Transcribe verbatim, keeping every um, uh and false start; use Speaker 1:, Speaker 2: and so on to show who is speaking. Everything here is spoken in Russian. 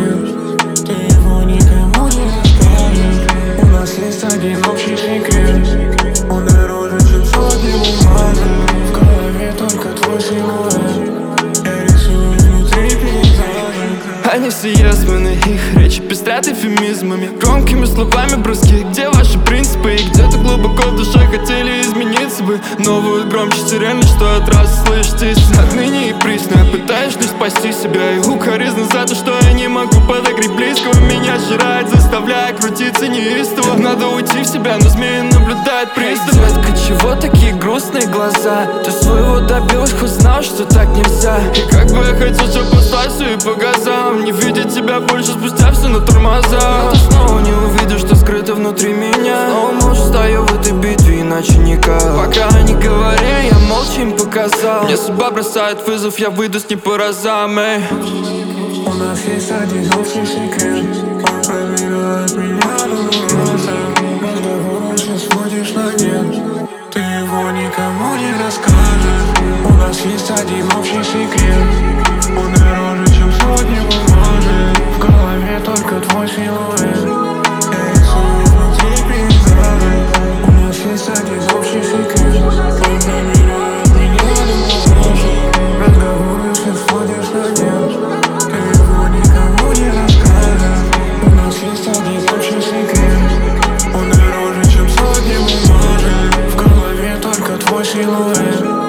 Speaker 1: нет. Ты его никому не расскажешь. У нас есть один общий секрет. Он дороже, чем сотни бумажек. В голове только твой силуэт. Я рисую внутри пейзажа.
Speaker 2: Они все ясмены, их речи пестрят эвфемизмами, громкими словами броски. Где ваши принципы? И где-то глубоко в душе хотели измениться бы. Новую громче сирены, что от раз слышите. Отныне и присно я пытаюсь лишь спасти себя. И укоризна за то, что я не могу подогреть близкого. Меня сжирает, заставляя крутиться неистово. Надо уйти в себя, но змеи наблюдает пристально. Эй, детка, чего такие грустные глаза? Ты своего добилась, хоть знал, что так нельзя. И как бы я хотел, чтобы послать все и по газам. Не видеть тебя больше спустя все на тормоза. Но ты снова не увидишь, что скрыто внутри меня. Снова молча стою в этой битве, иначе никак. Пока они говорили, я молча им показал. Мне судьба бросает вызов, я выйду с ней по разам, эй.
Speaker 1: У нас есть один общий секрет. Он пробивает меня до мороза. Разговором все сводишь на нет. Ты его никому не расскажешь. У нас есть один общий секрет. Он дороже, чем сотни бумажек. В голове только твой силуэт. Я рисую внутри пейзажа. У нас есть один общий секрет. Он пробивает меня до мороза. Разговором все сводишь на нет. Ты его никому не расскажешь. У нас есть один общий секрет. Он дороже, чем сотни бумажек. В голове только твой силуэт.